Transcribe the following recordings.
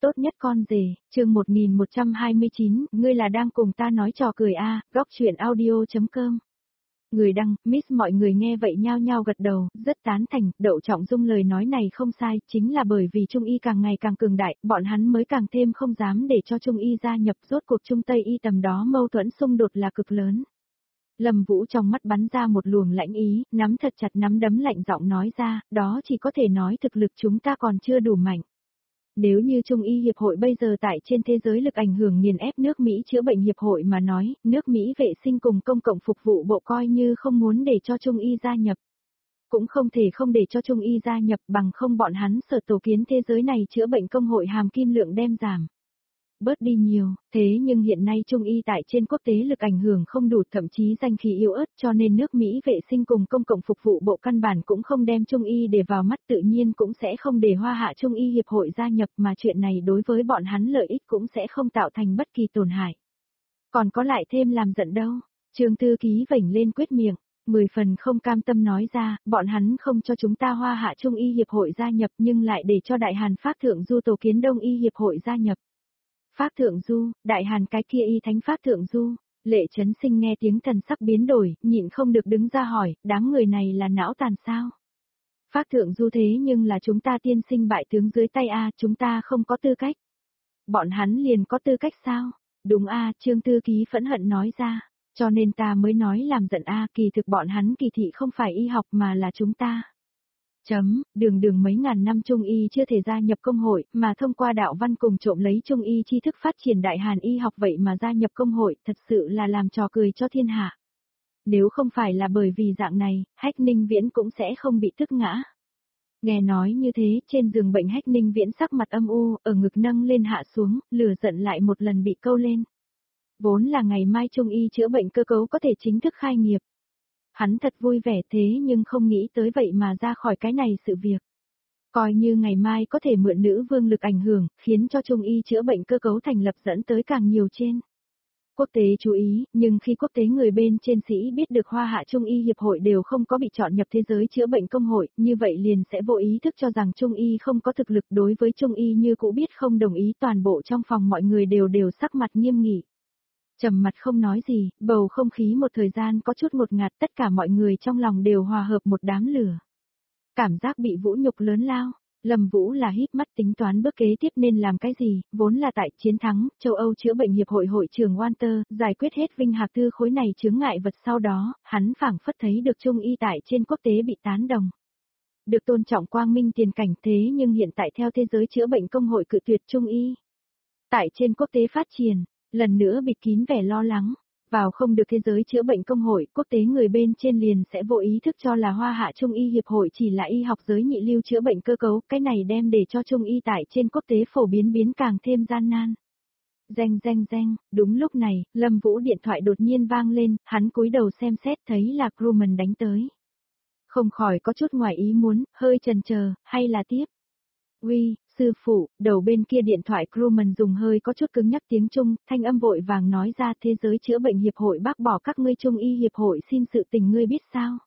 tốt nhất con rể, chương 1129, ngươi là đang cùng ta nói trò cười a, góc chuyện audio.com. Người đăng, miss mọi người nghe vậy nhao nhao gật đầu, rất tán thành, Đậu Trọng Dung lời nói này không sai, chính là bởi vì Trung Y càng ngày càng cường đại, bọn hắn mới càng thêm không dám để cho Trung Y gia nhập, rốt cuộc Trung Tây Y tầm đó mâu thuẫn xung đột là cực lớn. Lâm Vũ trong mắt bắn ra một luồng lãnh ý, nắm thật chặt nắm đấm lạnh giọng nói ra, đó chỉ có thể nói thực lực chúng ta còn chưa đủ mạnh. Nếu như Trung Y Hiệp hội bây giờ tại trên thế giới lực ảnh hưởng nghiền ép nước Mỹ chữa bệnh hiệp hội mà nói, nước Mỹ vệ sinh cùng công cộng phục vụ bộ coi như không muốn để cho Trung Y gia nhập. Cũng không thể không để cho Trung Y gia nhập bằng không bọn hắn sợ tổ kiến thế giới này chữa bệnh công hội hàm kim lượng đem giảm. Bớt đi nhiều, thế nhưng hiện nay Trung Y tại trên quốc tế lực ảnh hưởng không đủ thậm chí danh khí yếu ớt cho nên nước Mỹ vệ sinh cùng công cộng phục vụ bộ căn bản cũng không đem Trung Y để vào mắt tự nhiên cũng sẽ không để Hoa Hạ Trung Y Hiệp hội gia nhập mà chuyện này đối với bọn hắn lợi ích cũng sẽ không tạo thành bất kỳ tổn hại. Còn có lại thêm làm giận đâu, Trương thư ký vểnh lên quyết miệng. 10 phần không cam tâm nói ra, bọn hắn không cho chúng ta Hoa Hạ Trung Y Hiệp hội gia nhập nhưng lại để cho Đại Hàn Phác Thượng Du tổ kiến Đông Y Hiệp hội gia nhập. Phác Thượng Du, Đại Hàn cái kia y thánh Phác Thượng Du, Lệ Chấn Sinh nghe tiếng thần sắc biến đổi, nhịn không được đứng ra hỏi, đám người này là não tàn sao? Phác Thượng Du thế nhưng là chúng ta tiên sinh bại tướng dưới tay a, chúng ta không có tư cách. Bọn hắn liền có tư cách sao? Đúng a, Trương thư ký phẫn hận nói ra, cho nên ta mới nói làm giận a, kỳ thực bọn hắn kỳ thị không phải y học mà là chúng ta. Đường mấy ngàn năm Trung Y chưa thể gia nhập công hội, mà thông qua đạo văn cùng trộm lấy Trung Y tri thức phát triển Đại Hàn y học vậy mà gia nhập công hội, thật sự là làm trò cười cho thiên hạ. Nếu không phải là bởi vì dạng này, Hách Ninh Viễn cũng sẽ không bị tức ngã. Nghe nói như thế, trên giường bệnh Hách Ninh Viễn sắc mặt âm u, ở ngực nâng lên hạ xuống, lửa giận lại một lần bị câu lên. Vốn là ngày mai Trung Y chữa bệnh cơ cấu có thể chính thức khai nghiệp. Hắn thật vui vẻ thế nhưng không nghĩ tới vậy mà ra khỏi cái này sự việc. Coi như ngày mai có thể mượn nữ vương lực ảnh hưởng, khiến cho Trung Y chữa bệnh cơ cấu thành lập dẫn tới càng nhiều trên. Quốc tế chú ý, nhưng khi quốc tế người bên trên sĩ biết được Hoa Hạ Trung Y Hiệp hội đều không có bị chọn nhập thế giới chữa bệnh công hội, như vậy liền sẽ vô ý thức cho rằng Trung Y không có thực lực đối với Trung Y như cũ biết không đồng ý toàn bộ trong phòng mọi người đều sắc mặt nghiêm nghị. Trầm mặt không nói gì, bầu không khí một thời gian có chút ngột ngạt tất cả mọi người trong lòng đều hòa hợp một đám lửa. Cảm giác bị vũ nhục lớn lao, Lâm Vũ là híp mắt tính toán bước kế tiếp nên làm cái gì, vốn là tại chiến thắng, châu Âu chữa bệnh hiệp hội hội trưởng Walter, giải quyết hết Vinh Hạc Tư khối này chướng ngại vật sau đó, hắn phảng phất thấy được Trung Y tại trên quốc tế bị tán đồng. Được tôn trọng quang minh tiền cảnh thế nhưng hiện tại theo thế giới chữa bệnh công hội cự tuyệt Trung Y. Tại trên quốc tế phát triển. Lần nữa bịt kín vẻ lo lắng, vào không được thế giới chữa bệnh công hội, quốc tế người bên trên liền sẽ vô ý thức cho là Hoa Hạ Trung Y Hiệp hội chỉ là y học giới nhị lưu chữa bệnh cơ cấu, cái này đem để cho Trung Y tại trên quốc tế phổ biến càng thêm gian nan. Reng, đúng lúc này, Lâm Vũ điện thoại đột nhiên vang lên, hắn cúi đầu xem xét thấy là Crewman đánh tới. Không khỏi có chút ngoài ý muốn, hơi chần chờ, hay là tiếp. Uy, sư phụ, đầu bên kia điện thoại Crewman dùng hơi có chút cứng nhắc tiếng Trung, thanh âm vội vàng nói ra thế giới chữa bệnh hiệp hội bác bỏ các ngươi Trung Y hiệp hội xin sự tình ngươi biết sao?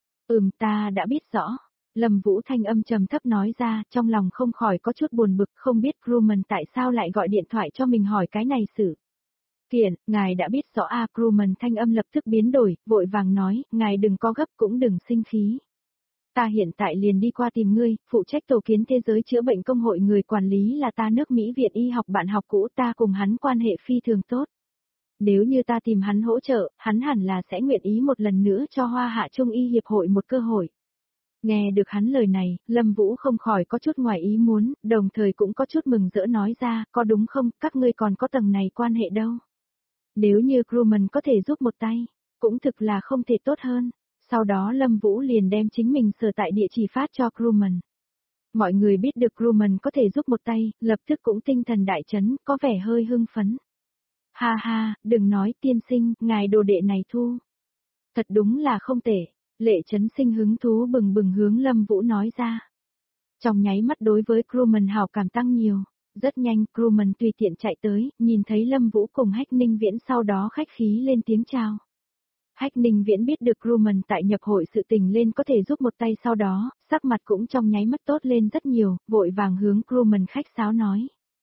Ta đã biết rõ. Lâm Vũ thanh âm trầm thấp nói ra, trong lòng không khỏi có chút buồn bực không biết Crewman tại sao lại gọi điện thoại cho mình hỏi cái này sự. Kiện, ngài đã biết rõ Crewman thanh âm lập tức biến đổi, vội vàng nói, ngài đừng có gấp cũng đừng sinh khí. Ta hiện tại liền đi qua tìm ngươi, phụ trách tổ kiến thế giới chữa bệnh công hội người quản lý là ta nước Mỹ Viện Y học bạn học cũ ta cùng hắn quan hệ phi thường tốt. Nếu như ta tìm hắn hỗ trợ, hắn hẳn là sẽ nguyện ý một lần nữa cho Hoa Hạ Trung Y Hiệp hội một cơ hội. Nghe được hắn lời này, Lâm Vũ không khỏi có chút ngoài ý muốn, đồng thời cũng có chút mừng rỡ nói ra, có đúng không, các ngươi còn có tầng này quan hệ đâu. Nếu như Crewman có thể giúp một tay, cũng thực là không thể tốt hơn. Sau đó Lâm Vũ liền đem chính mình sở tại địa chỉ phát cho Crewman. Mọi người biết được Crewman có thể giúp một tay, lập tức cũng tinh thần đại chấn, có vẻ hơi hưng phấn. Ha ha, đừng nói tiên sinh, ngài đồ đệ này thu. Thật đúng là không tệ, Lệ Chấn Sinh hứng thú bừng bừng hướng Lâm Vũ nói ra. Trong nháy mắt đối với Crewman hảo cảm tăng nhiều, rất nhanh Crewman tùy tiện chạy tới, nhìn thấy Lâm Vũ cùng Hách Ninh Viễn sau đó khách khí lên tiếng chào. Hách Ninh Viễn biết được Crewman tại nhập hội sự tình lên có thể giúp một tay sau đó, sắc mặt cũng trong nháy mắt tốt lên rất nhiều, vội vàng hướng Crewman khách sáo nói.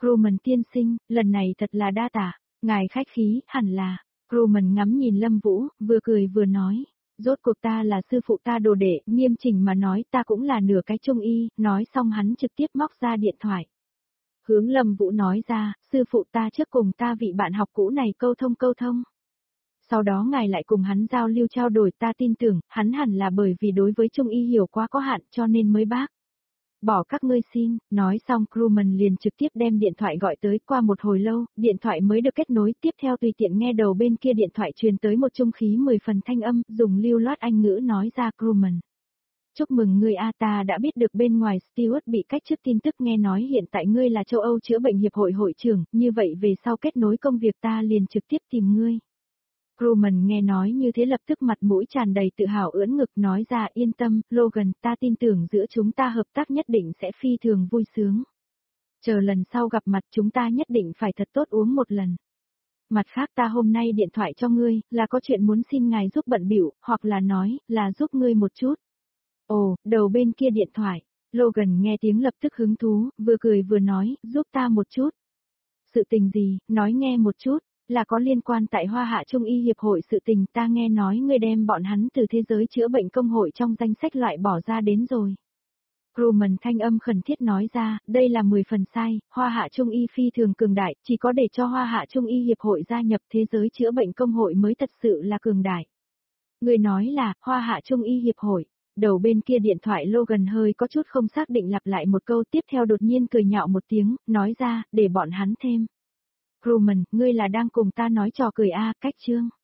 Grumman tiên sinh, lần này thật là đa tạ, ngài khách khí, hẳn là. Grumman ngắm nhìn Lâm Vũ, vừa cười vừa nói. Rốt cuộc ta là sư phụ ta đồ đệ, nghiêm chỉnh mà nói ta cũng là nửa cái trung y, nói xong hắn trực tiếp móc ra điện thoại. Hướng Lâm Vũ nói ra, sư phụ ta trước cùng ta vị bạn học cũ này câu thông. Sau đó ngài lại cùng hắn giao lưu trao đổi, ta tin tưởng, hắn hẳn là bởi vì đối với trung y hiểu quá có hạn cho nên mới bác. Bỏ các ngươi xin, nói xong Grumman liền trực tiếp đem điện thoại gọi tới. Qua một hồi lâu, điện thoại mới được kết nối, tiếp theo tùy tiện nghe đầu bên kia điện thoại truyền tới một trung khí 10 phần thanh âm, dùng lưu loát Anh ngữ nói ra. Grumman. Chúc mừng ngươi a, ta đã biết được bên ngoài Stewart bị cách chức tin tức, nghe nói hiện tại ngươi là châu Âu chữa bệnh hiệp hội hội trưởng, như vậy về sau kết nối công việc ta liền trực tiếp tìm ngươi. Grumman nghe nói như thế lập tức mặt mũi tràn đầy tự hào ưỡn ngực nói ra, yên tâm, Logan, ta tin tưởng giữa chúng ta hợp tác nhất định sẽ phi thường vui sướng. Chờ lần sau gặp mặt chúng ta nhất định phải thật tốt uống một lần. Mặt khác ta hôm nay điện thoại cho ngươi, là có chuyện muốn xin ngài giúp bận bịu, hoặc là nói, là giúp ngươi một chút. Ồ, đầu bên kia điện thoại, Logan nghe tiếng lập tức hứng thú, vừa cười vừa nói, giúp ta một chút. Sự tình gì, nói nghe một chút. Là có liên quan tại Hoa Hạ Trung y Hiệp hội sự tình, ta nghe nói ngươi đem bọn hắn từ thế giới chữa bệnh công hội trong danh sách loại bỏ ra đến rồi. Grumman thanh âm khẩn thiết nói ra, đây là 10 phần sai, Hoa Hạ Trung y phi thường cường đại, chỉ có để cho Hoa Hạ Trung y Hiệp hội gia nhập thế giới chữa bệnh công hội mới thật sự là cường đại. Người nói là, Hoa Hạ Trung y Hiệp hội. Đầu bên kia điện thoại Logan hơi có chút không xác định lặp lại một câu, tiếp theo đột nhiên cười nhạo một tiếng, nói ra, để bọn hắn thêm. Grumman, ngươi là đang cùng ta nói trò cười a, cách chương.